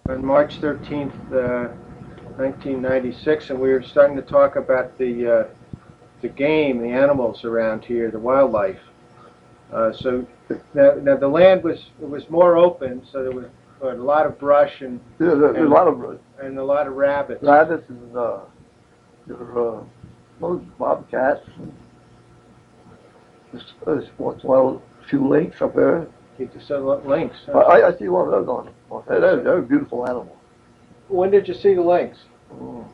on March 13th, 1996, and we were starting to talk about the game, the animals around here, the wildlife. So now the land was more open, so there was a lot of brush Yeah, there's a lot of and a lot of rabbits. rabbits and there those bobcats. And there's once in a while a few lynx up there. Keep the sun lynx. I see one of those on. They're a beautiful animal. When did you see the lynx? Oh,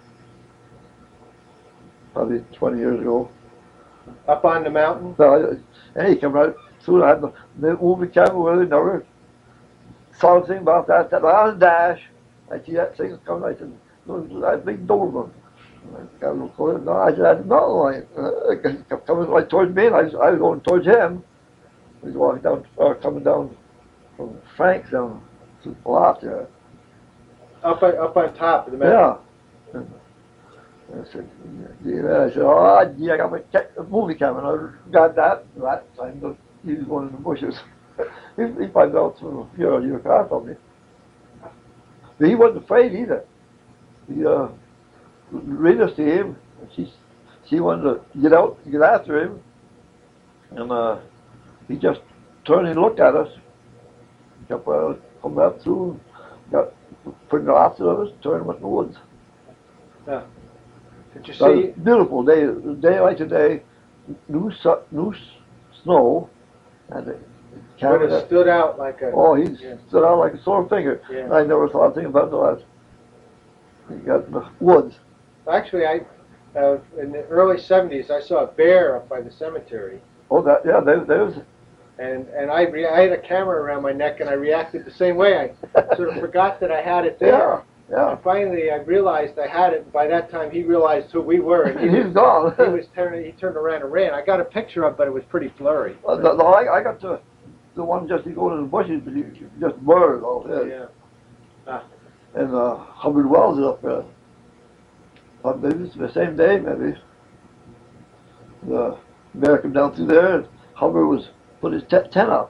probably 20 years ago. Up on the mountain? So and he came right through. I had the movie camera with it. Never saw anything about that. Said, "I was dash." I see that thing coming. I said, "Look at that big Doberman." I got a little closer. No, I said, "I didn't know." He kept coming right towards me, and I was going towards him. He was walking down, or coming down from Frank's down to the lot there. Up on top of the mountain. Yeah. I said, yeah. I said, "Oh, gee, I got my movie camera." And I got that. That time, but he was going in the bushes. he found out through your car from me. But he wasn't afraid either. He Rita see him. She wanted to get out, get after him, and he just turned and looked at us. Kept coming up through, got putting the opposite of us, turned went in the woods. Yeah. Did you So see? beautiful day, a day like today, new snow, and it But it stood out like a. oh, he stood out like a sore finger. Yeah. I never thought a thing about that. He got in the woods. Actually, in the early '70s, I saw a bear up by the cemetery, Oh, that yeah, there was. and I had a camera around my neck, and I reacted the same way. I sort of forgot that I had it there. Yeah. And finally, I realized I had it. And by that time, he realized who we were, and He's gone. He turned around and ran. I got a picture of it, but it was pretty blurry. No, I got the one just to go to the bushes, but you just blurred all this. Yeah. Ah. And Hubbard Wells is up there. Maybe it's the same day, maybe. The bear came down through there, and Hubbard was put his tent up.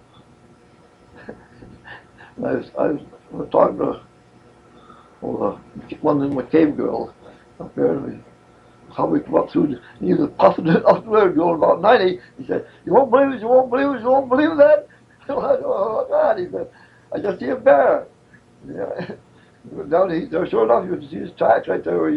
I was talking to one of my cave girls up there, and Hubbard came up through. He was puffing it up there, going about 90. He said, "You won't believe it. You won't believe it. You won't believe that." Oh God! He said, "I just see a bear." Yeah. Down there, sure enough, you could see his tracks right there.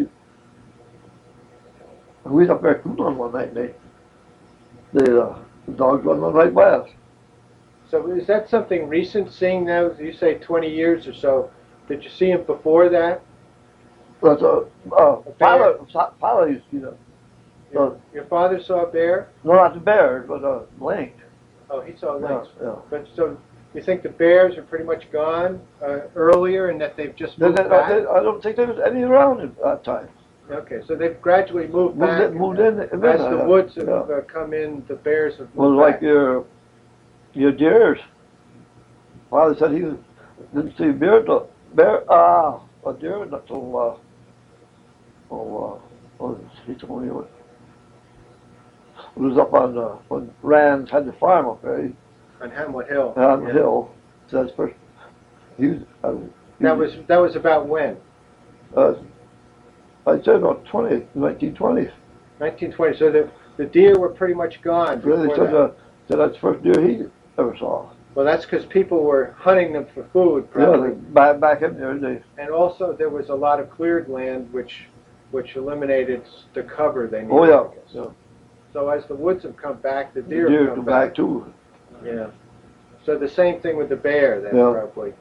We was up there cooling one night, and the dogs running right by us. So is that something recent? Seeing now, you say 20 years or so. Did you see him before that? But father used to see them. Your father saw a bear? No, not the bears, but lynx. Oh, he saw lynx. Yeah. But so you think the bears are pretty much gone earlier, and that they've just moved back? I don't think there was any around at that time. Okay, so they've gradually moved back. Moved in. As the woods have come in, the bears have moved Well, back. like your deers. Father said he didn't see a deer not till he told me it was up on when Rand had the farm up there. On Hamlet Hill. On the hill. So that's first. That was about when? I'd say about 1920s. 1920. So the deer were pretty much gone. Really, Before so that's the first deer he ever saw. Well, that's because people were hunting them for food, probably. Yeah, back in there, And also, there was a lot of cleared land, which eliminated the cover they needed. Oh yeah. I guess. Yeah. So as the woods have come back, the deer Deer have come come back too. Yeah. So the same thing with the bear, then, Yeah. probably.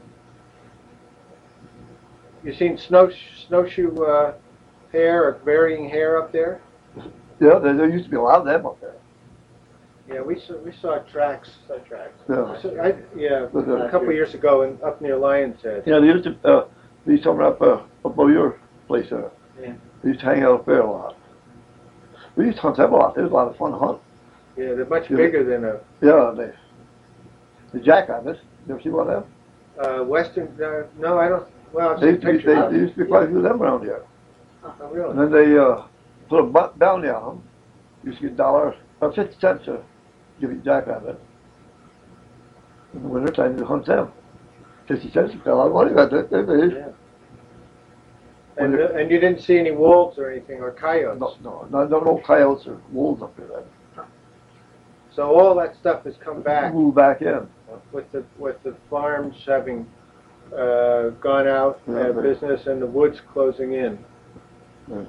You seen snowshoe hare or varying hare up there? Yeah, there used to be a lot of them up there. Yeah, we saw tracks. Yeah. A couple of years ago, up near Lion's Head. Yeah, they used to be somewhere up above your place there. Yeah. They used to hang out up there a lot. We used to hunt them a lot. It was a lot of fun to hunt. Yeah, they're much bigger than a Yeah, the jackrabbits. You ever see one of them? western. No, I don't. Well, I've They seen used to be, pictures. there used to be quite a few of them around here. Oh, really? And then they put a bounty on them. Used to get $1 or 50 cents to give you a jackrabbit. In the wintertime, you hunt them. 50 cents a pound. I've only got that, there it is. Yeah. And you didn't see any wolves or anything, or coyotes? No coyotes or wolves up there. So all that stuff has come back Move back in. with the farms having gone out of business and the woods closing in. Yeah.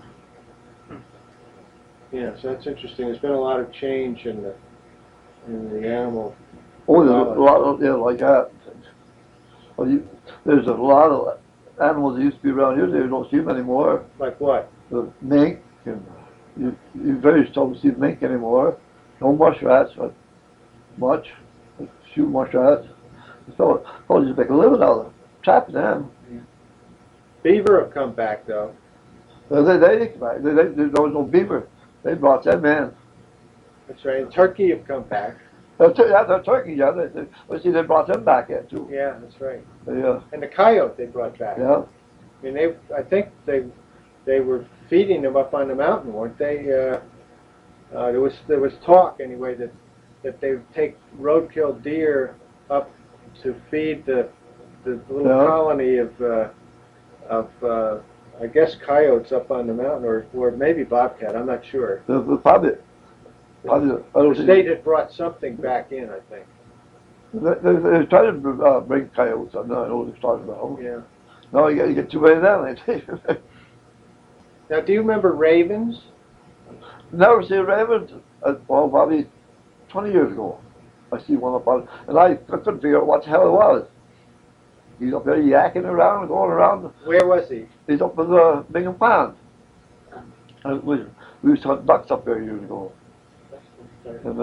Yeah, so that's interesting. There's been a lot of change in the animal. Oh, there's a lot of, like that. Well, there's a lot of animals that used to be around here. They don't see them anymore. Like what? The mink, and you very seldom see mink anymore. No muskrats, but much. Few muskrats. So, just make a living out of them, trapping them. Beaver have come back though. There was no beaver. They brought them in. That's right. And turkey have come back. The turkey, yeah. They brought them back in too. Yeah, that's right. Yeah. And the coyote they brought back. Yeah. I mean, I think they were feeding them up on the mountain, weren't they? There was talk anyway that they would take roadkill deer up to feed the little colony of I guess coyotes up on the mountain, or maybe bobcat. I'm not sure. Probably. The state had brought something back in, I think. They tried to bring coyotes. I know what they're talking about. Yeah. No, you get too many of them. They Now, do you remember ravens? Never seen a raven. Well, probably 20 years ago. I see one up on, and I couldn't figure out what the hell it was. He's up there yakking around, going around. Where was he? He's up in the Bingham Pond. And we used to hunt ducks up there years ago. And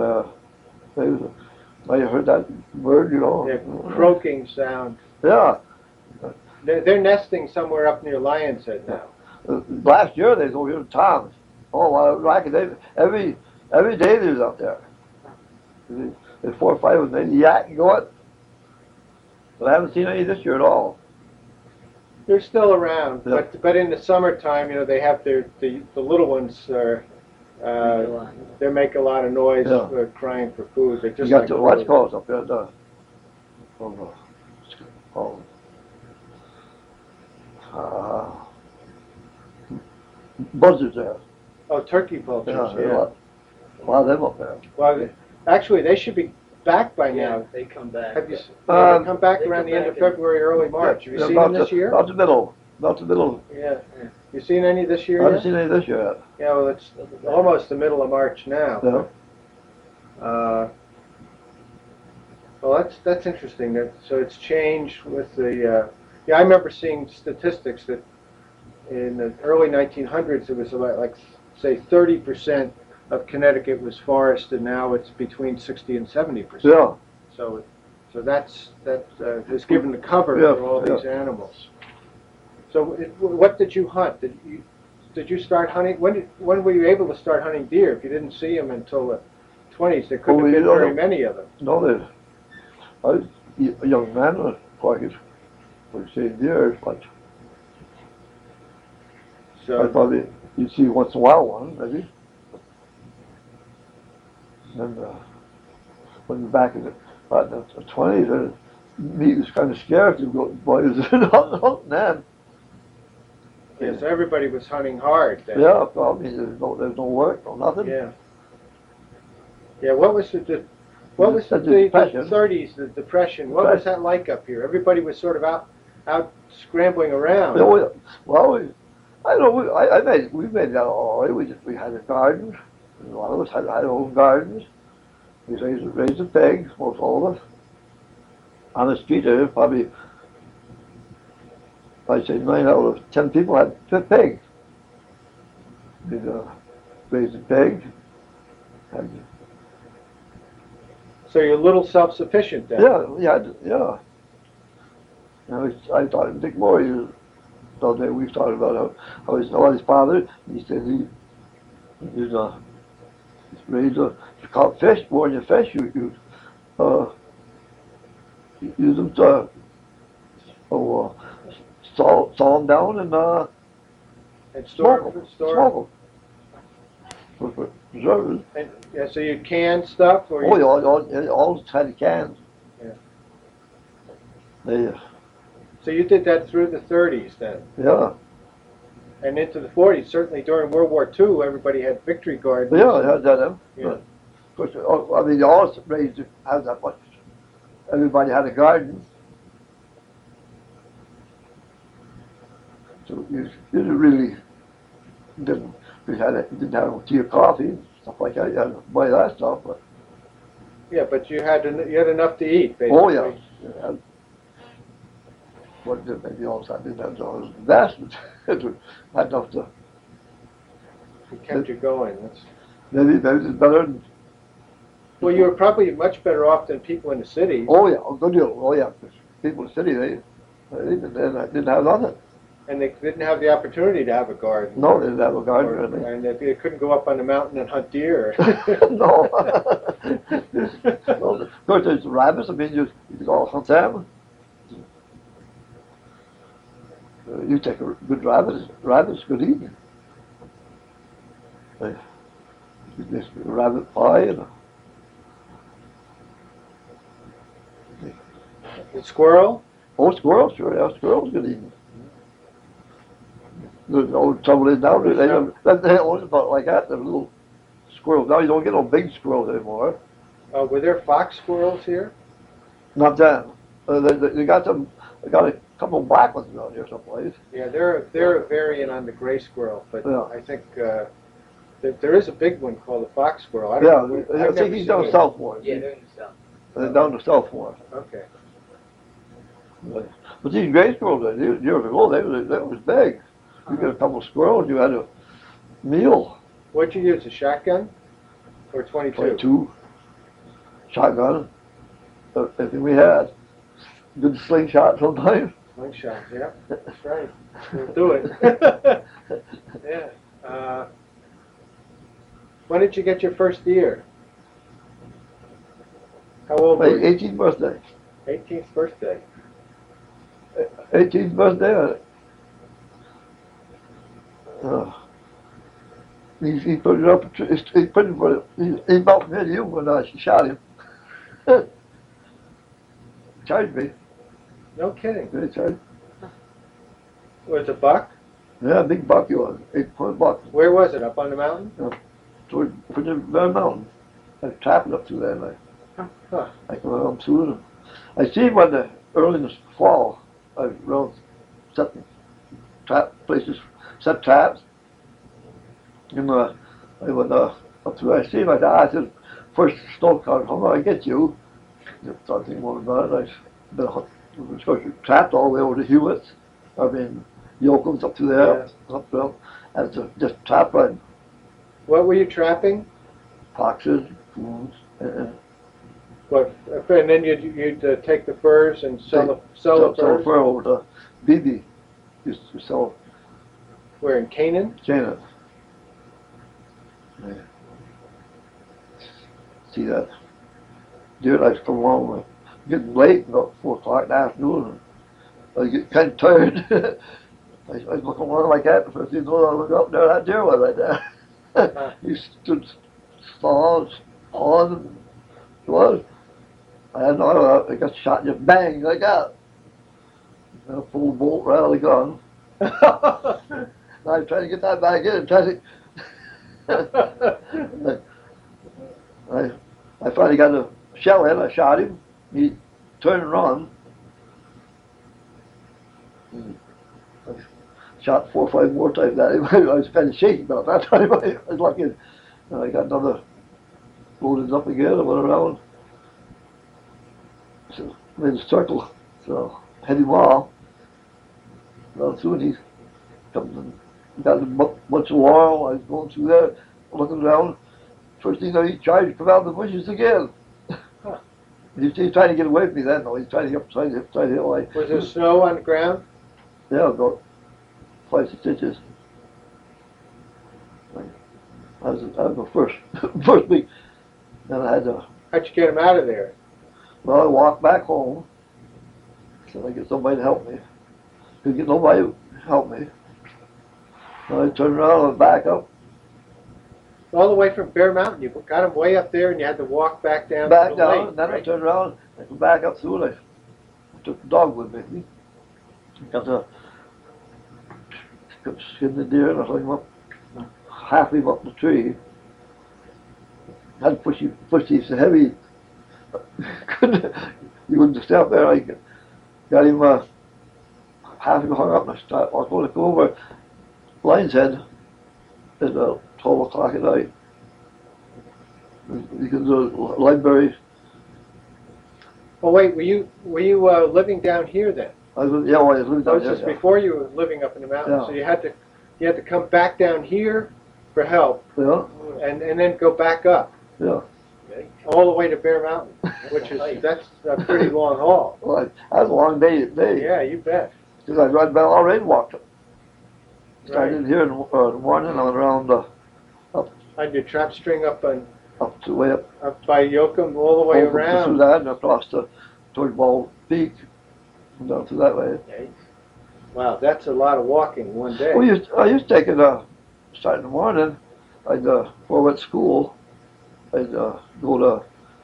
I heard that bird, you know. The croaking sound. Yeah. They're nesting somewhere up near Lion's Head now. Last year they was over here in Tom's. Oh, every day they was out there. There's 4 or 5 of them. They yak and going. But I haven't seen any this year at all. They're still around, Yeah. but in the summertime, they have the little ones are. They make a lot of noise, crying for food. They're just You got like the watch calls up there. Buzzards there. Oh, turkey vultures. Yeah. A lot of them up there. Well, actually, they should be back by now. They come back. Have you? They come back they around come the end of back in- February, early March. Have you seen about them this year? About the middle. Yeah. You seen any this year I haven't yet? seen any this year yet. Yeah, well, it's almost the middle of March now. Yeah. Well, that's interesting. So it's changed with the. I remember seeing statistics that in the early 1900s it was about like say 30% of Connecticut was forest, and now it's between 60 and 70%. Yeah. So that has given the cover for all these animals. So what did you hunt? Did you start hunting? When were you able to start hunting deer? If you didn't see them until the 20s, there couldn't have been very many of them. No, I was a young man before I could see deer, but I thought you'd see once in a while one, maybe. And when back in the 20s, meat was kind of scarce. You go, boys, hunting then. Yeah, so everybody was hunting hard then. Yeah, probably there's no work, no nothing. Yeah. Yeah, what was the Depression. 30s, the Depression? What was that like up here? Everybody was sort of out scrambling around. Well, I don't know. We made that all right. We had a garden. A lot of us had our own gardens. We raised the pigs, most all of us. On the street there, probably, I'd say 9 out of 10 people had pigs. We'd raised a pig. So you're a little self-sufficient then? Yeah. And I thought it'd take more years. So then we talked about how his father, he said he raised it's called fish, more than fish, you use them to saw them down and store them. For preservers. And, yeah, so you can stuff or Oh, you all had cans. Yeah. They So you did that through the 30s then, Yeah. and into the 40s. Certainly during World War II, everybody had victory gardens. Yeah, I had that. Yeah. Of course, I mean, you always raised to have that much. Everybody had a garden. So you really didn't, didn't have tea or coffee, stuff like that. You had to buy that stuff. But, Yeah, but you had enough to eat, basically. oh, yeah. What did maybe also I didn't have those investments. It had enough to, It kept you going. maybe it's better than, Well, you were probably much better off than people in the city. oh, yeah, a good deal. Oh, yeah. 'Cause people in the city, they didn't have nothing. And they didn't have the opportunity to have a garden. No, they didn't have a garden Or, or anything. and they couldn't go up on the mountain and hunt deer. No. Well, of course, there's the rabbits. I mean, you can go hunt them. You take a good rabbits good eating. This rabbit pie and The squirrel? squirrels, sure, yeah, squirrels good eating. The old trouble is now they only about like that. The little squirrels now you don't get no big squirrels anymore. Were there fox squirrels here? Not that. They got them. They got a couple of black ones around here someplace. Yeah, they're a variant on the gray squirrel, but Yeah. I think there is a big one called the fox squirrel. I Yeah, don't know. I I've think never he's seen down it. south for it. Yeah, they're in the south. Down the south for it. Okay. But these gray squirrels, years ago, they was big. You get a couple of squirrels, you had a meal. What'd you use, a shotgun or 22? 22 shotgun. Everything we had. Good slingshot sometimes. Slingshot, yeah, that's right. We'll do it. Yeah. When did you get your first deer? How old My were you? 18th birthday. 18th birthday. 18th birthday. He put it up. He put it. He bought me you when I shot him. Charged me. No kidding. They charged. Was it a buck? Yeah, big buck he was. 8-point buck. Where was it? Up on the mountain? Toward the Bear Mountain. I trapped up through there. And Huh. I come around through them. I see him early in the fall. I around setting trap places, set traps. And I went up through. I see him. I said, first snow car, how do I get you? Just thought thinking more about it. I trapped all the way over to Hewitt's. I mean, Yoakum's up to there, up there, and it's just trap line. What were you trapping? Foxes, coons, and What? And then you'd take the furs and sell the sell furs. fur over to BB. Used to sell Where, in Canaan? Canaan. Yeah. See that deer lights come along, getting late, about 4 o'clock in the afternoon, and I get kind of tired. I was looking along like that, the first thing I look up there, that deer was right there. He stood on, it was. I had no, I got shot, just bang, like that. And I pulled the bolt right out of the gun. And I tried to get that back in, I finally got a shell in, I shot him, he turned and run. I shot 4 or 5 more times at him. I was kind of shaky about that time. I was lucky. And I got another, loaded up again, I went around. So, made a circle, so head him off. Well, soon he comes and got a bunch of laurel. I was going through there, looking around. First thing he tried to come out of the bushes again. Huh. He's trying to get away from me then, though. He's trying to get upside the hill. Was there snow on the ground? Yeah, about 5 6 inches. I was the first week. Then I had to, How'd you get him out of there? well, I walked back home. So I get somebody to help me. Couldn't get nobody to help me. So I turned around and back up. All the way from Bear Mountain. You got him way up there and you had to walk back down Back to the down, lake, and then I right? turned around and come back up through, and I took the dog with me. Got to skin the deer and I hung him up, halfway up the tree. Had to push these heavy. Couldn't, you wouldn't stay up there. I got him halfway hung up and I was going to go over Lion's Head at 12 o'clock at night. Because the library. Well, wait, were you living down here then? I was living That down was there. just before you were living up in the mountains, so you had to come back down here for help, Yeah, and then go back up yeah. all the way to Bear Mountain, which is that's a pretty long haul. Well, that was a long day. Yeah, you bet. Because I run Bell already walked it. Started Right. here in the morning and around I did trap string up to way up by Yoakum all the way through around. that and across to toward Ball Peak and down through that way. Okay. Wow, that's a lot of walking one day. Well, I used to take it start in the morning. I'd before I went to school, I'd go to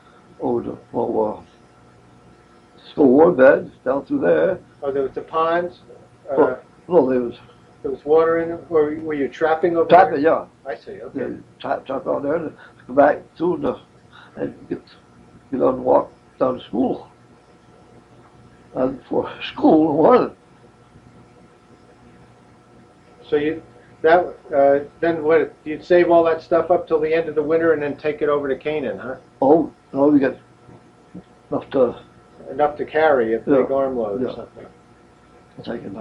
school war bed down through there. Oh, there was the ponds. Oh. No, there was There was water in it. Or were you trapping over trapping, there? yeah. I see. Okay. Yeah, trap out there and go back through and get on and walk down to school. And for school in the morning. So then what? You'd save all that stuff up till the end of the winter and then take it over to Canaan, huh? Oh, no, we get enough To carry a big Yeah. armload or Yeah. something. taking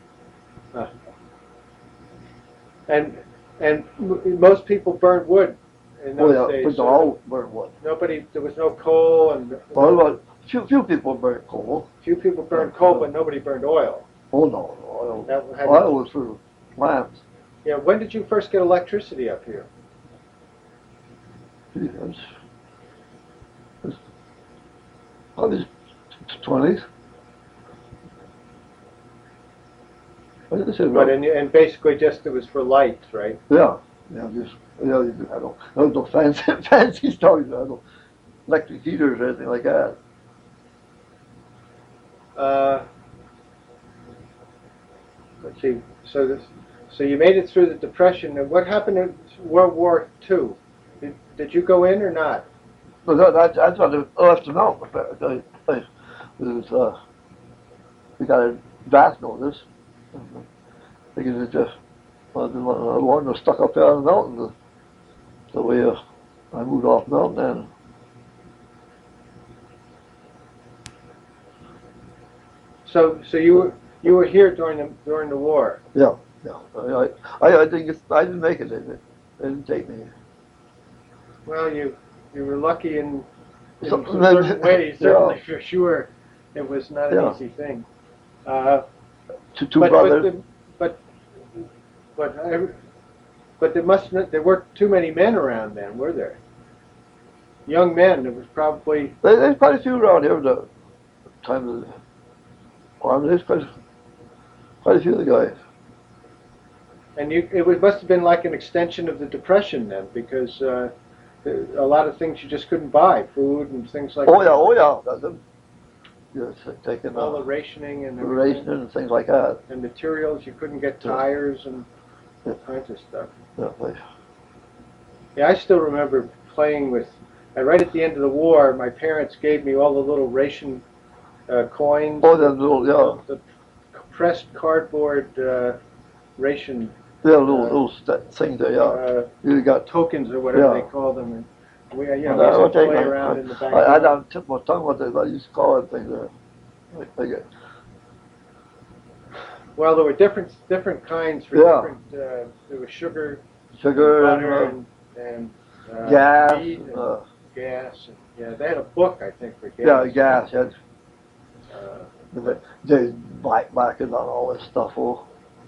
And most people burned wood in those days. but so all burn wood. there was no coal, and Well, about few people burn coal. few people burned coal, but nobody burned oil. Oh no, oil. That had, Oil was for lamps. yeah. When did you first get electricity up here? It was probably 20s. What did I say? But and basically just it was for lights, right? Yeah, just I don't no fancy fancy stories. I don't electric heaters or anything like that. Let's see. So you made it through the Depression. And what happened in World War II? Did you go in or not? But that's what I left them out. We got a draft notice. Because it just one was stuck up there on the mountain. So I moved off the mountain and So you were here during the war. yeah. I didn't make it. They didn't take me. Well, you were lucky in some Some- certain ways, yeah. certainly for sure. It was not an Yeah. easy thing. Two brothers. But there weren't too many men around then, were there? Young men. There was probably There's quite a few around here at the time of the army. There's quite a few of the guys. and it must have been like an extension of the Depression then, because a lot of things you just couldn't buy, food and things like that. Oh yeah. That's them. Yes, taking All the rationing and everything. ration and things like that. And materials, you couldn't get Yeah. tires and all Yeah. kinds of stuff. Yeah, Yeah, I still remember playing with, right at the end of the war, my parents gave me all the little ration coins. Oh, them little, The pressed cardboard ration little things there, yeah. You got. tokens or whatever Yeah. they call them. And we used I'll to take play my- around in the back. I had on tip of my tongue what I used to call it things there. Like Well, there were different kinds for Yeah. different. There was sugar, sugar butter, and and gas. meat and Uh, gas. And, yeah, they had a book, I think, for gas. yeah, gas. Yeah. Uh, They blackbacking on all this stuff. Oh.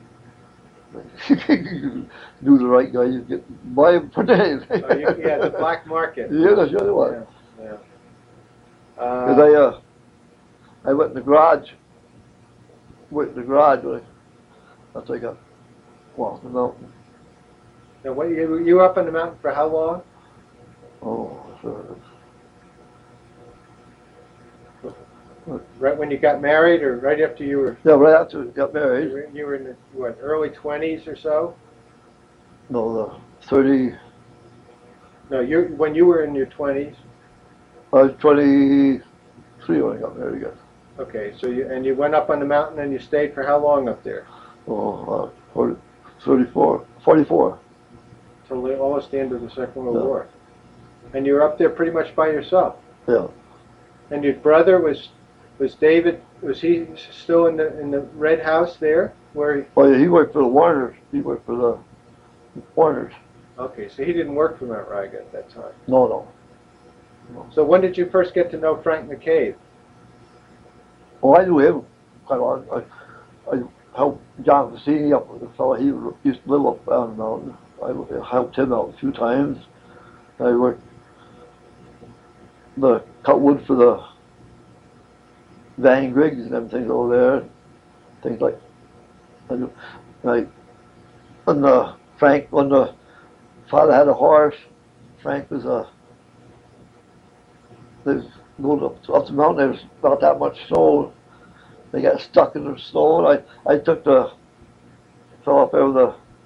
You do the right guy, you get buy him per day. yeah, the black market. Yeah, that's the other one. Yeah. Because I went in the garage. That's like a walk the mountain. Now, you were up on the mountain for how long? Oh, sure. Right when you got married, or right after you were Yeah, right after we got married. you were in the what, early 20s or so? No, the 30. No, you when you were in your 20s. I was 23 when I got married again. Okay, so you went up on the mountain and you stayed for how long up there? Oh, 34, 44. Till almost the end of the Second World Yeah. War. And you were up there pretty much by yourself. Yeah. And your brother was David? Was he still in the red house there? Where? Oh, yeah, he worked for the Warners. He worked for the Warners. Okay, so he didn't work for Mount Riga at that time. No. So when did you first get to know Frank McCabe? Well, I knew him quite a lot. I helped John Cassini up with the fellow. He used to live up on the mountain. I helped him out a few times. I worked the cut wood for the Van Griggs and them things over there. Things like like when the father had a horse, Frank was they was going up the mountain. There was about that much snow. They got stuck in the snow, and I took the fell up over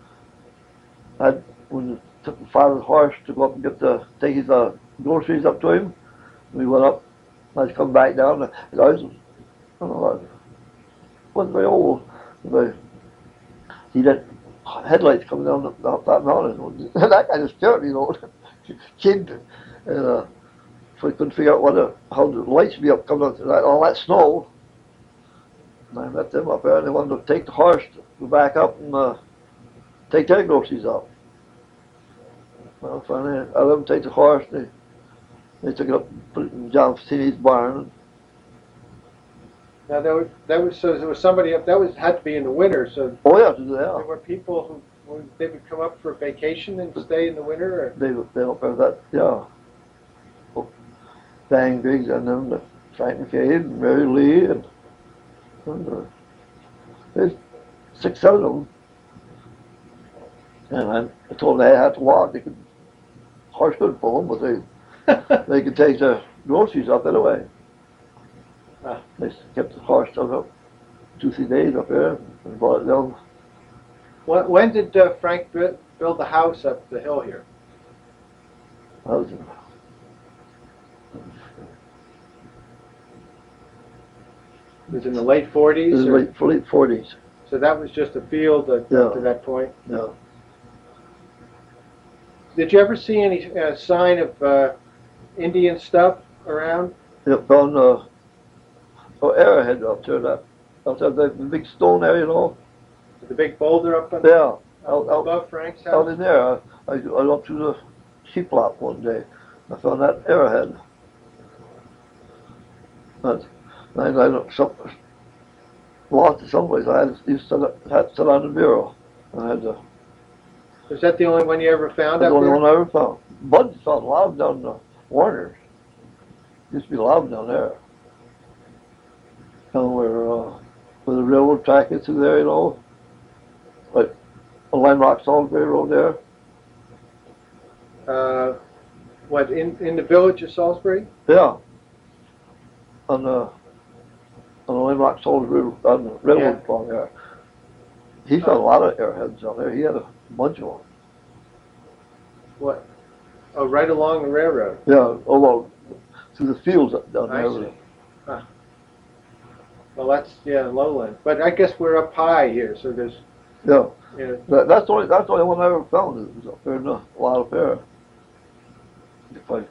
when took the father's horse to go up and take his groceries up to him. We went up. I come back down. And I don't know, I wasn't very old. But see that headlights coming down up that mountain. That kind of scared me, kid. And so I couldn't figure out how the lights would be up coming up all that snow. And I met them up there, and they wanted to take the horse to go back up and take their groceries up. Well, finally, I let them take the horse. They took it up, put it in John Cassini's barn. Now there was somebody up. That had to be in the winter. So Oh yeah, there were people they would come up for vacation and stay in the winter. Or? they up there that Van Griggs and them, Frank McCabe, and Mary Lee, and there's 6, 7 of them. And I told them they had to walk. Horse couldn't pull them, but they could take the groceries up anyway. They kept the horse up 2, 3 days up there and brought it down. When did Frank build the house up the hill here? That was It was in the late 40s? late 40s. So that was just a field up to that point? Yeah. Did you ever see any sign of Indian stuff around? Yeah, found Arrowhead up there, the big stone there, The big boulder up on Yeah, above Frank's house? out in there. I went to the sheep lot one day. I found that arrowhead. But I lost it someplace. I had to sit on the bureau. I had to. Was that the only one you ever found That's up the only there? one I ever found. Bud found a lot of them down the Warners. Used to be a lot of them down there. Down where the railroad track is through there, like the Lime Rock Salisbury Road there. What, in the village of Salisbury? Yeah. On the Lime Rock Salisbury on the railroad along there. He found a lot of arrowheads down there. He had a bunch of them. What? Oh, right along the railroad. Yeah, through the fields down I there. see. Huh. Well, that's lowland. But I guess we're up high here, so there's. Yeah. Yeah. That's the only one I ever found. It was up there in a lot of air. If I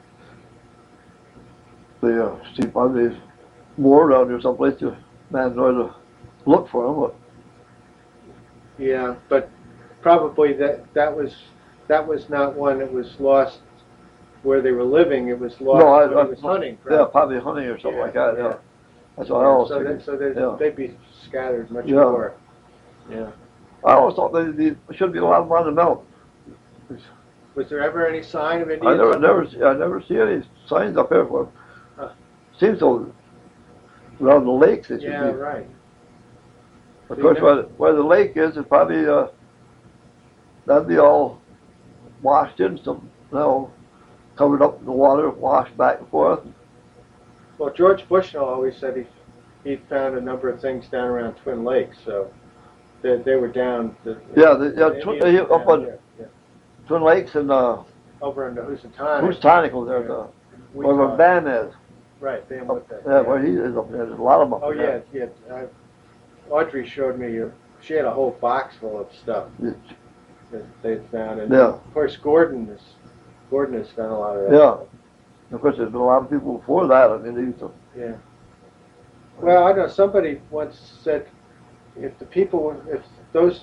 see probably more around here someplace, the man try to look for them. But Yeah, but probably that was not one that was lost where they were living. It was lost where they was hunting. Yeah, probably hunting or something like that. Yeah. That's what I always figured. They'd be scattered much Yeah. more. Yeah. I always thought there should be a lot of them on the mountain. Was there ever any sign of I Indians? never see any signs up here for them. Huh. Seems so around the lakes it should Yeah, be. right. Of course, where the lake is, it probably that'd be all washed in some, covered up in the water, washed back and forth. Well, George Bushnell always said he he found a number of things down around Twin Lakes, so they were down. Yeah, Indians were up down on there, yeah. Twin Lakes and Over in the Housatonic. Housatonic over there, where the Weetah. dam is. Right, they Up, that. yeah, where he is up there. There's a lot of them up Oh there. yeah, yeah. Audrey showed me. She had a whole box full of stuff Yeah. that they found, and Yeah. of course Gordon has done a lot of that. Yeah. Of course, there's been a lot of people before that. I mean, they used to. Yeah. Well, I know somebody once said, if those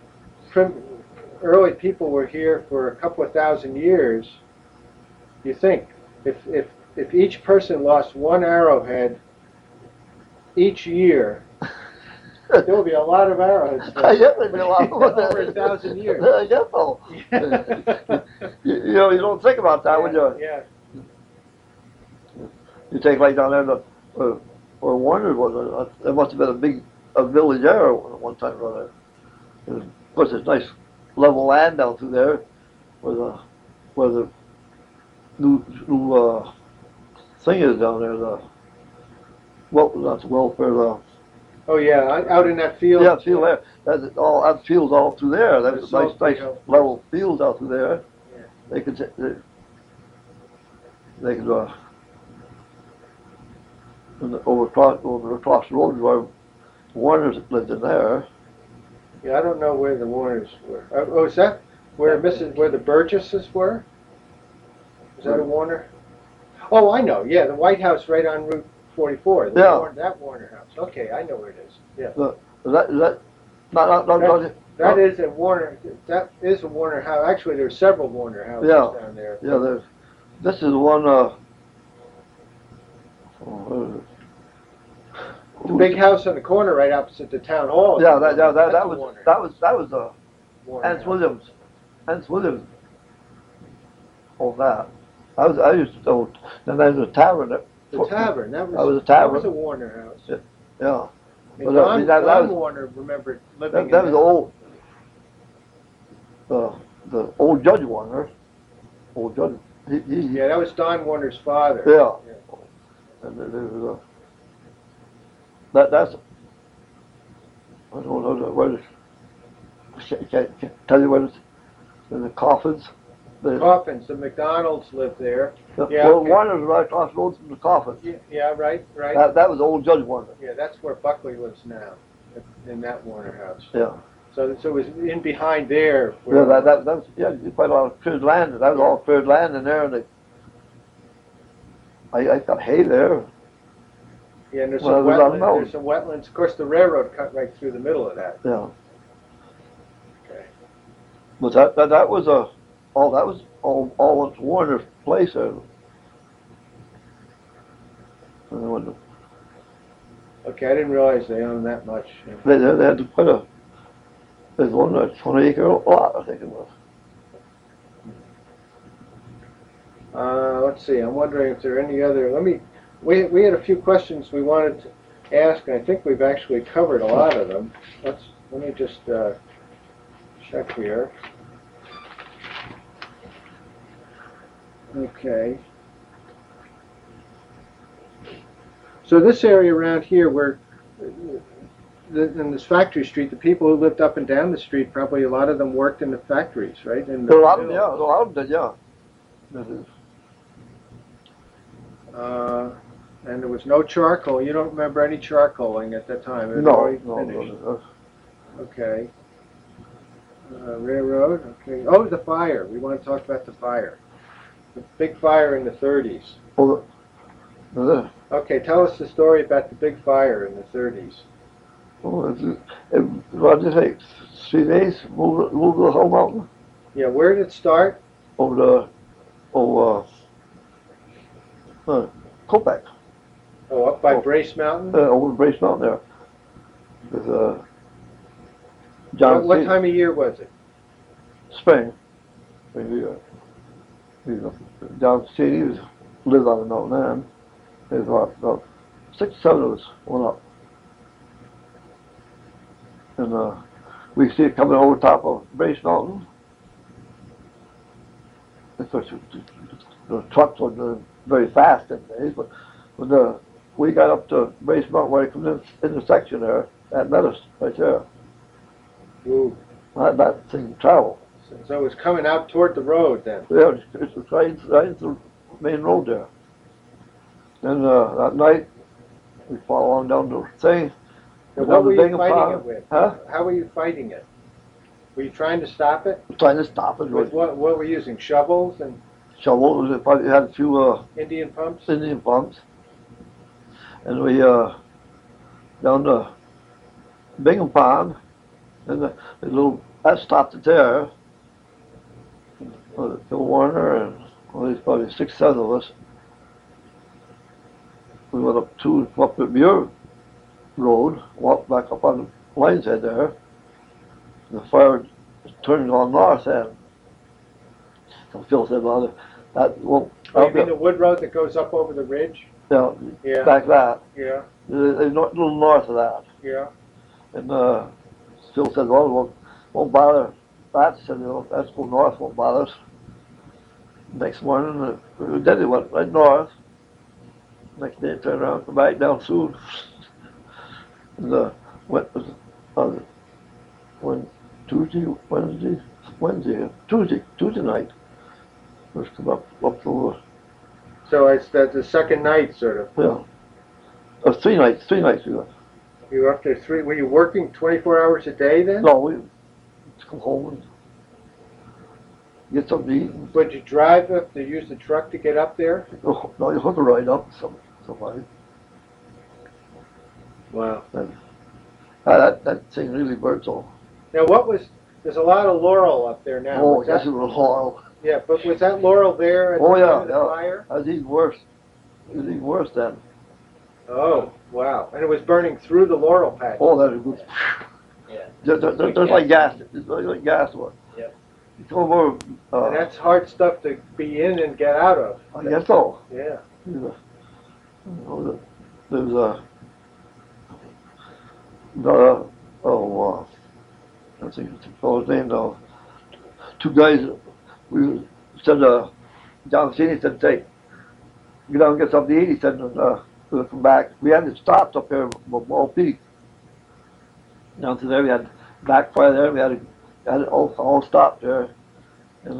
early people were here for a couple of thousand years, you think if each person lost one arrowhead each year, there would be a lot of arrowheads. I guess there'd be a lot over 1,000 years. I guess so. you know, you don't think about that when you. Yeah. You take like down there, where Warner was, there must have been a village there at one time or other. Of course, there's nice level land down through there, where the new thing is down there. Not the welfare. Oh yeah, out in that field. Yeah, field there. That field's all through there. That's nice level fields out through there. Yeah. They could over across the road where Warner's lived in there. Yeah, I don't know where the Warners were. Oh, is that where the Burgesses were? Is that a Warner? Oh, I know. Yeah, the White House right on Route 44. That Warner House. Okay, I know where it is. Yeah. That is a Warner. That is a Warner house. Actually, there's several Warner houses down there. Yeah, this is one. The big house on the corner right opposite the town hall. Yeah, that was Hans Williams. Hans Williams owned that. I used to own. Then there's a tavern. The tavern. That was a tavern. That was a Warner house. Yeah. Don Warner remembered living. That was the old. The old Judge Warner. Old Judge. Yeah, that was Don Warner's father. Yeah. And there was that's. I don't know where. Can't tell you where it's. The coffins. Coffins. The McDonald's lived there. Warner's right across the road from the coffins. Yeah, right. That was old Judge Warner. Yeah, that's where Buckley lives now, in that Warner house. Yeah. So it was in behind there. Yeah, that was quite a lot of cleared land. That was all cleared land in there, and I got hay there. Yeah, and there's some wetlands. There's some wetlands. Of course, the railroad cut right through the middle of that. Yeah. Okay. But that was all Warner's place there. Okay, I didn't realize they owned that much. They had quite a. There's one 20-acre lot, I think it was. Let's see. I'm wondering if there are any other. We had a few questions we wanted to ask, and I think we've actually covered a lot of them. Let me just check here. Okay. So this area around here, where in this factory street, the people who lived up and down the street, probably a lot of them worked in the factories, right? A lot of them, yeah. And there was no charcoal. You don't remember any charcoaling at that time? No. Okay. Railroad. Okay. Oh, the fire. We want to talk about the fire. The big fire in the 30s. Okay, tell us the story about the big fire in the 30s. What did it take? 3 days? Move the whole mountain? Yeah, where did it start? Over Copac. Oh, up by Brace Mountain? Over Brace Mountain there. With John. What time of year was it? Spring. John City lived on the mountain then. There's about 6 or 7 of us went up. And we see it coming over top of Brace Mountain. Of course, the trucks were very fast in days, but we got up to Base Mountain where it comes in the section there. That met us right there. Ooh. That thing traveled. So it was coming out toward the road then. Yeah, it's right into the main road there. Then that night, we follow on down the thing. Now, what were you fighting Pond. it with? Huh? How were you fighting it? Were you trying to stop it? Trying to stop it With with what were you using? Shovels and shovels. It probably had a few Indian pumps? Indian pumps. And we down the Bingham Pond, and the little that stopped it there. Phil Warner and there's probably 6, 7 of us. We went up the Muir Road, walked back up on the Lions Head there. And the fire turned on north end. So Phil said, "Well, that won't." Oh, you mean the wood road that goes up over the ridge? Yeah, back that. Yeah. A little north of that. Yeah. And Phil said, "Well, won't bother that." He said, "Let's go north, won't bother us." Next morning, then it went right north. Next day, turned around, come back down through. And went when Tuesday night. First come up over. So it's the second night, sort of. Yeah. 3 nights we went. You were up there were you working 24 hours a day then? No, we just come home and get something to eat. Would you drive up to use the truck to get up there? No, you have to ride up somebody. Wow. And that thing really burns all. Now there's a lot of laurel up there now. Oh, Was yes, that- it was horrible. Yeah, but was that laurel there at Oh, the yeah, time of the yeah. fire? That was even worse. It was even worse then. Oh, wow. And it was burning through the laurel patch. Oh, that was good. Yeah. There's like gas. It's like gas one. Yep. You come over. And that's hard stuff to be in and get out of. I guess so. Yeah. There's I think it's the fellow's name now. 2 guys, we said, John Cena said, "Hey, get down and get something to eat." He said, we'll come back. We hadn't stopped up here at Ball Peak. Down to there, we had backfire there. We had it all stopped there. And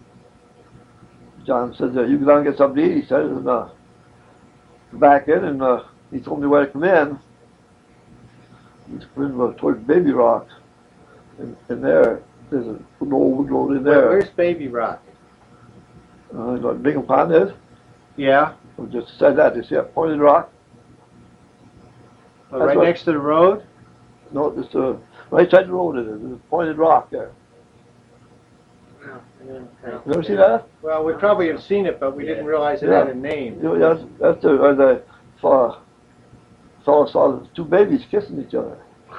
John said, "You go down and get something to eat." He said, and back in, and he told me where to come in. He's in towards Baby Rock. And there, there's an old wood road in there. Where's Baby Rock? What Bingham Pond is? Yeah. We just said that. You see that pointed rock? Right what- next to the road? No, it's right side of the road. It is. There's a pointed rock there. You ever see that? Well, we probably have seen it, but we didn't realize it Yeah. had a name. You know, that's the fellow saw the 2 babies kissing each other.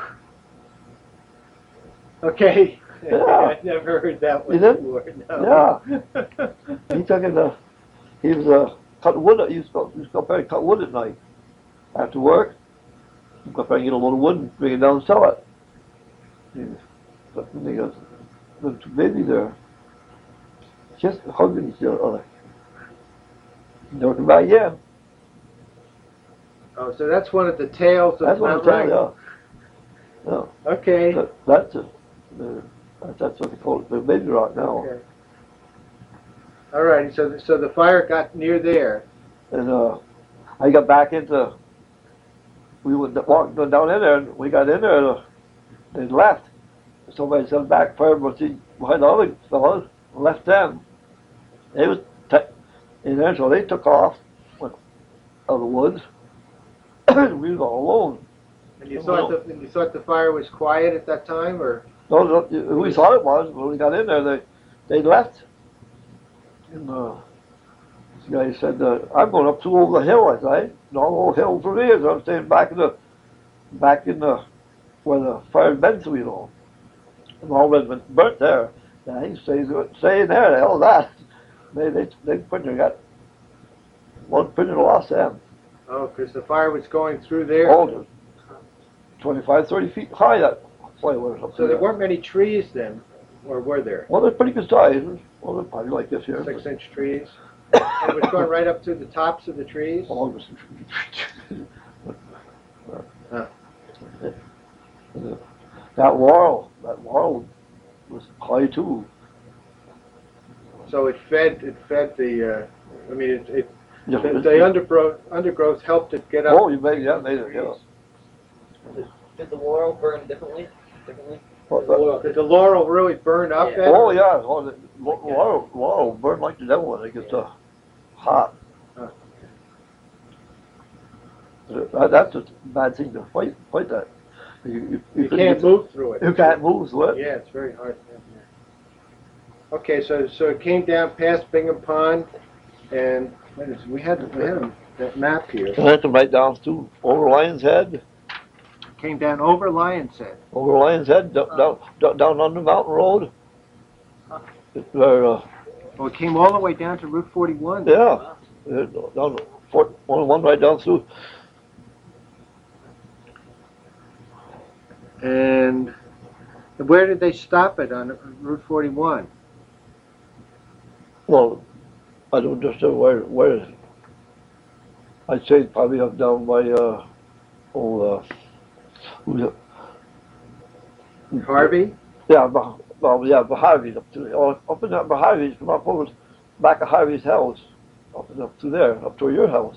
Okay. Yeah. I've never heard that one You didn't? before. No. He took it. He was cutting wood. He used to go up there and cut wood at night after work. He'd go up there and get a load of wood and bring it down and sell it. But they got the 2 babies there, just hugging each other. Never come back again. Oh, so that's one of the tales of That's what I'm Mount telling Wrangell. you. Yeah. Okay. That's it. That's what they call it, the Baby Rock now. Okay. All right. So the fire got near there. And I got back into. We went walking down in there, and we got in there. They left. Somebody said back fire, but see behind the other fellows, left them. They was in there, so they took off, went out of the woods. We was all alone. And you thought the fire was quiet at that time, or? No, we thought it was, but when we got in there, they left. And this guy said, "I'm going up to over the hill." I said, "No, the hill from here." So I'm staying back in the where the fire had been through, you know. And all of it burnt there. Yeah, he stay in there. The hell is that? They pretty got one pretty lost them. Oh, because the fire was going through there. Oh, 25, 30 feet high, that fire was up So there there. weren't many trees then, or were there? Well, they're pretty good size. Well, they're probably like this here. 6-inch trees. And it was going right up to the tops of the trees? All of us. Huh. That wall was high too. So it fed the, I mean, Just- the undergrowth helped it get up. Oh, you made it, yeah. Did the laurel burn differently? Did the laurel really burn up Yeah. then? Oh yeah, the laurel burn like the devil when it gets hot. Huh. That's a bad thing to fight that. You can't move through it. You can't move through it. Yeah, it's very hard. Okay, so it came down past Bingham Pond, and we had that map here. And then come right down through over Lion's Head, Came down over Lion's Head. down on the mountain road. Where, Well, it came all the way down to Route 41. yeah, down one right down through. And where did they stop it on Route 41? Well, I don't just know where. I'd say probably up down by who's it? Harvey? Yeah, by Harvey's up to up in that by Harvey's, come up over back of Harvey's house, up to there, up to your house.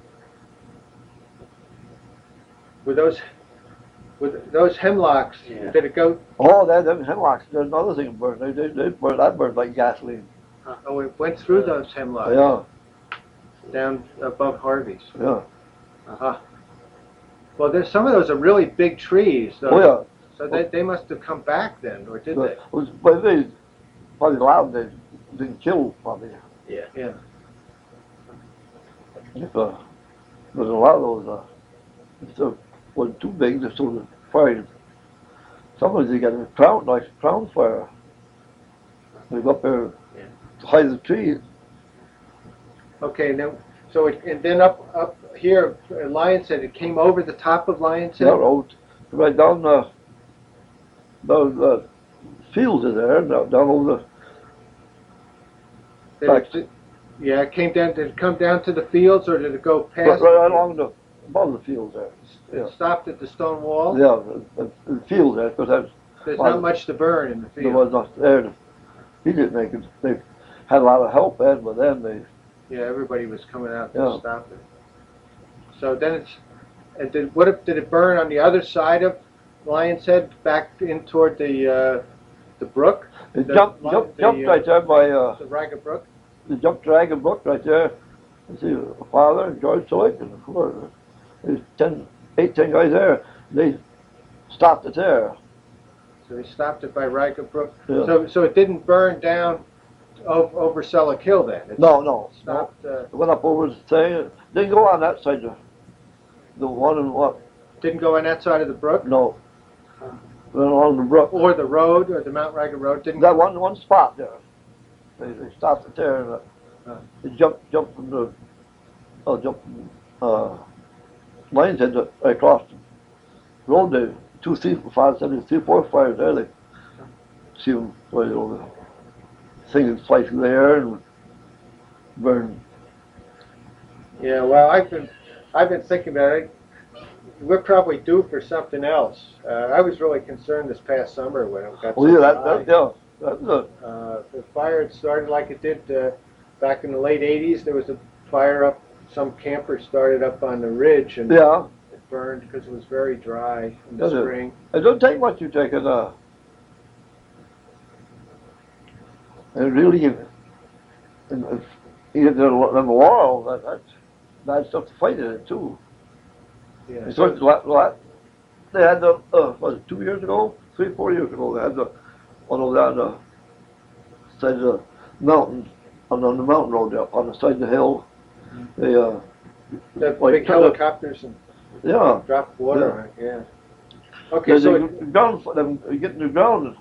With those hemlocks, Yeah. did it go? Oh, them hemlocks. There's another thing burned. They burn that burned like gasoline. Oh, it went through those hemlocks Yeah, down above Harvey's. yeah. Uh-huh. Well, there's some of those are really big trees. Though. Oh yeah. So they must have come back then, or did they? But they probably loud. They didn't kill probably. Yeah. Yeah. If there's a lot of those. If they wasn't too big, they sort of fired. Sometimes they get a crown fire. They go up there to hide the tree. Okay. Now, so and then up here, Lion's Head. It came over the top of Lion's Head. Yeah, road right down the fields are there, down over Yeah, it came down. Did it come down to the fields, or did it go the past? right along above the fields there. It stopped at the stone wall. Yeah, the field there, because There's not much to burn in the there field. was not there. He didn't make it. They had a lot of help then, but then they. Yeah, everybody was coming out to Yeah. stop it. So then did it burn on the other side of Lion's Head, back in toward the brook? It The jumped the, right there by The Raga Brook? the Jump Dragon Brook right there. You see, the father and George Soik and there's 10 guys there. They stopped it there. So they stopped it by Raga Brook. Yeah. So it didn't burn down over Selleck Hill then? It No. stopped. It went up over the thing. Didn't go on that side. The one and what? Didn't go on that side of the brook? No. Went along the brook. Or the road, or the Mount Raga Road? Didn't That one spot there. They stopped it there. And, they jumped from the Lion's Head right across the road there. 2, 3, 5, 7, 3, 4 fires there. They see them right over the thing that fly through the air and burn. Yeah, well, I've been thinking about it. We're probably due for something else. I was really concerned this past summer when it got Oh yeah, so that's the fire had started like it did back in the late 80s. There was a fire up, some camper started up on the ridge, and yeah. it burned because it was very dry in the Does it? spring. It don't take much you take it. And really, either the laurel, that's stuff to fight in it too. Yeah. It's sort of they had the, was it 2 years ago? 3, 4 years ago, they had the one over there on the side of the mountain, on the mountain road there, on the side of the hill. They, The like big helicopters and yeah. drop water on it, yeah. Okay, There's so a ground, them getting the ground,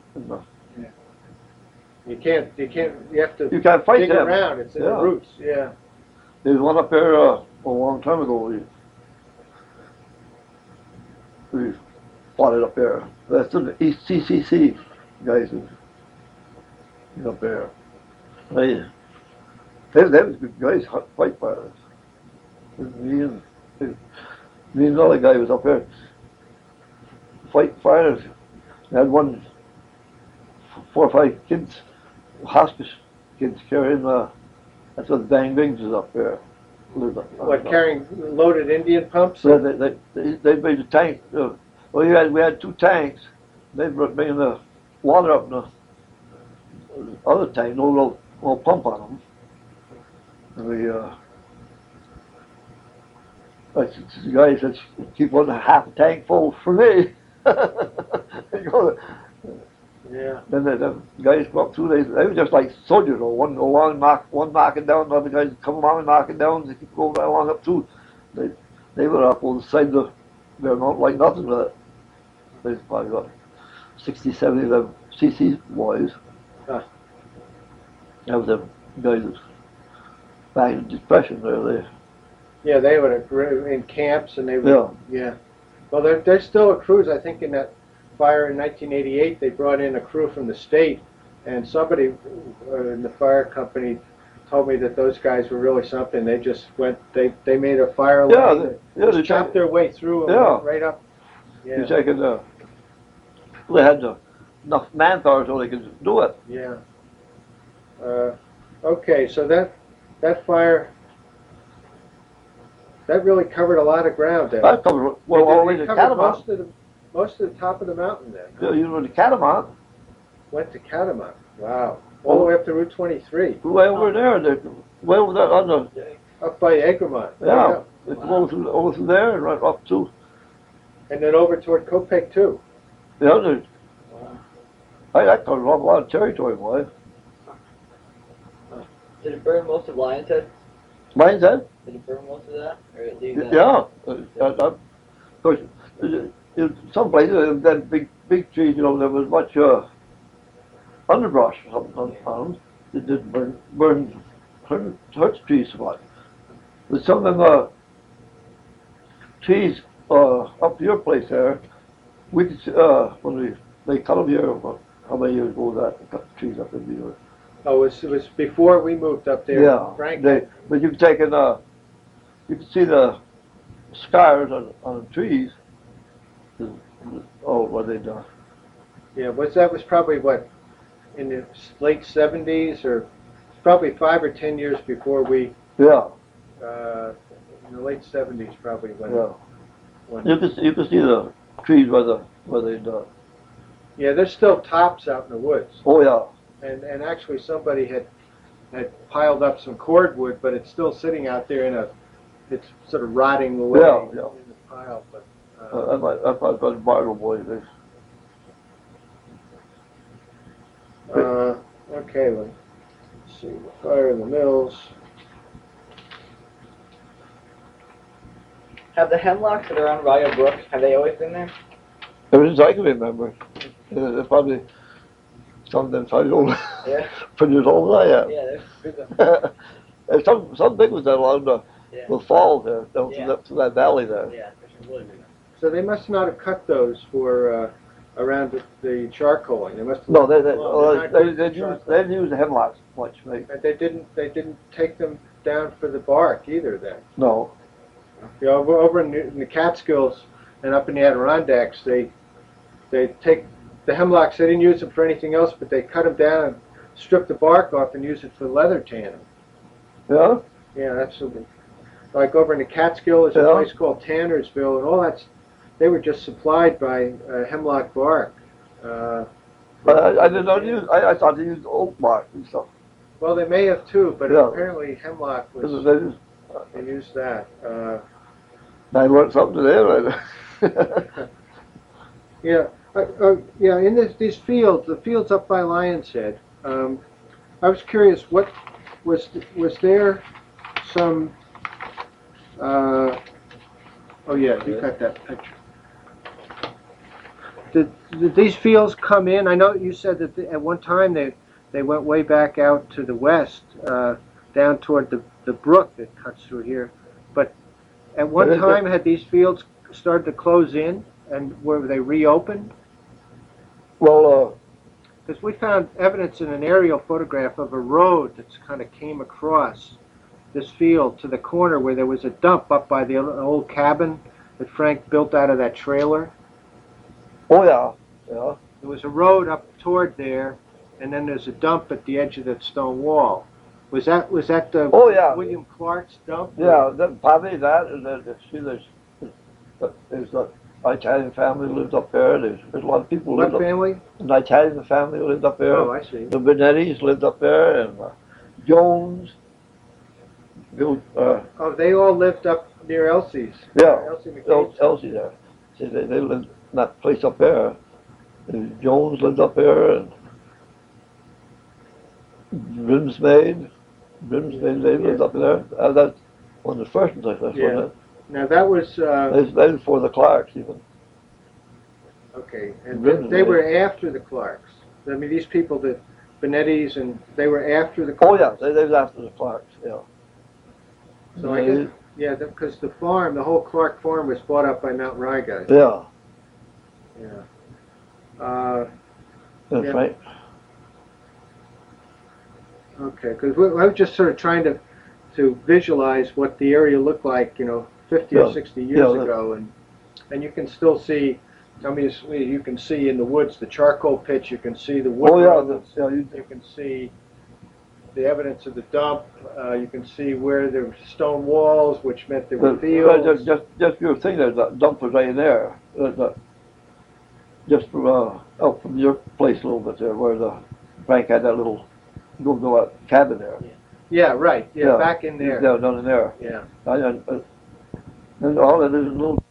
you have to you can't fight dig them. around. It's in the Yeah. roots, yeah. There's one up there a long time ago. We fought it up there. That's the East CCC guys who up there. They was good guys, fight fighters. Me and another guy was up there fighting fires. They had 4 or 5 kids, hospice kids carrying, that's what Bang Bings is up there. What, carrying loaded Indian pumps? So they made a tank. Well, we had 2 tanks. They brought bringing the water up in the other tank, no little pump on them. And the guy said, keep one half a tank full for me. You know, Yeah. then the guys come up through, they were just like soldiers, though. One go along, one knocking down, the other guys come along and knocking down, they keep going along up through. They were up on the side of they're not like nothing with it. They probably got 60, 70 of them CC boys. Huh. That was them guys that back in depression there. Yeah, they were in camps and they were, yeah. Well, there's still a cruise, I think in that fire in 1988, they brought in a crew from the state, and somebody in the fire company told me that those guys were really something. They just went, they made a fire line, they chopped their way through and went right up. Yeah. You taking they had enough manpower so they could do it. Yeah. Okay, so that fire, that really covered a lot of ground then. That covered, well, all the way to Catamount. Most of the top of the mountain then. Yeah, you know, the Catamount. Went to Catamount. Wow. All the way up to Route 23. Way over there, way over there on the, Up by Egremont. yeah, it's over through there and right up to, And then over toward Kopek too. the other. That covered a lot of territory, boy. Did it burn most of Lion's Head? Lion's Head? Did it burn most of that? Or did it leave that? Yeah. Of course, in some places, then big trees, you know, there was much underbrush or something on them. It didn't hurt the trees so much. But some of them trees up to your place there, we could see, when they cut them here, how many years ago was that? They cut the trees up in the Oh, it was before we moved up there. Yeah, Frank. but you could see the scars on the trees. Oh, what they done? Yeah, that was probably what, in the late 70s or probably 5 or 10 years before we, Yeah, in the late 70s probably when. yeah. when You could see the trees where they done. yeah, there's still tops out in the woods. Oh yeah. And actually somebody had piled up some cordwood, but it's still sitting out there it's sort of rotting away Yeah, in yeah. the pile. But I thought it was Bartle boy. okay, let's see. Fire in the mills. Have the hemlocks that are on Ryo Brook, have they always been there? Ever since I can remember, they're probably some of them probably old, Yeah. pretty as old as I am. Yeah, there's big ones. There's some big ones that along Yeah. the falls there, down Yeah. through that valley there. Yeah, there's some really big ones. So they must not have cut those for around the charcoaling. They must have. No, they're not good for they charcoal. use the hemlocks much, right? And they didn't take them down for the bark either. Then. No. You know, over in the Catskills and up in the Adirondacks, they take the hemlocks. They didn't use them for anything else, but they cut them down and strip the bark off and use it for leather tanning. Yeah? Yeah, absolutely. Like over in the Catskill, there's a Yeah. place called Tannersville, and all that's. They were just supplied by hemlock bark. I did not use, I thought they used oak bark and stuff. Well, they may have too, but Yeah. apparently hemlock was. They used that. I learned something today, right? Yeah, yeah. In these fields, the fields up by Lion's Head, I was curious. What was there some? Oh yeah, you got that picture. Did these fields come in? I know you said that at one time they went way back out to the west, down toward the brook that cuts through here. But at one time, had these fields started to close in, and were they reopened? Well, because we found evidence in an aerial photograph of a road that's kind of came across this field to the corner where there was a dump up by the old cabin that Frank built out of that trailer. Oh, yeah, yeah. There was a road up toward there, and then there's a dump at the edge of that stone wall. Was that the Oh, yeah. William Clark's dump? Yeah, probably that, and then, see, there's an Italian family lived up there, there's a lot of people What lived up, family? an Italian family lived up there. Oh, I see. The Benettis lived up there, and Jones, Bill, Oh, they all lived up near Elsie's. yeah, Elsie McCabe's. Elsie there. See, they lived in that place up there. And Jones lived up there, and Grimsmaid, they lived up there. That's one of the first ones, I Yeah. suppose. Now that was They was for the Clarks, even. okay, and Really? they were after the Clarks. I mean, these people, the Benettis, and they were after the Oh, Clarks. yeah, they was after the Clarks, yeah. So I guess, yeah, because the farm, the whole Clark farm was bought up by Mount Rye guys. Yeah, Yeah. and Yeah. Frank, Okay, because I was just sort of trying to visualize what the area looked like, 50 or Yeah. 60 years Yeah, that- ago, and you can still see. Obviously, you can see in the woods the charcoal pits. You can see the wood oh, yeah, roads. yeah, You can see the evidence of the dump. You can see where there were stone walls, which meant there were fields. just your thing there, that dump was right in there. Just out from your place a little bit there, where the Frank had that little go cabin there. Yeah, right. Yeah, Yeah. back in there. Yeah, down in there. Yeah. And all of this little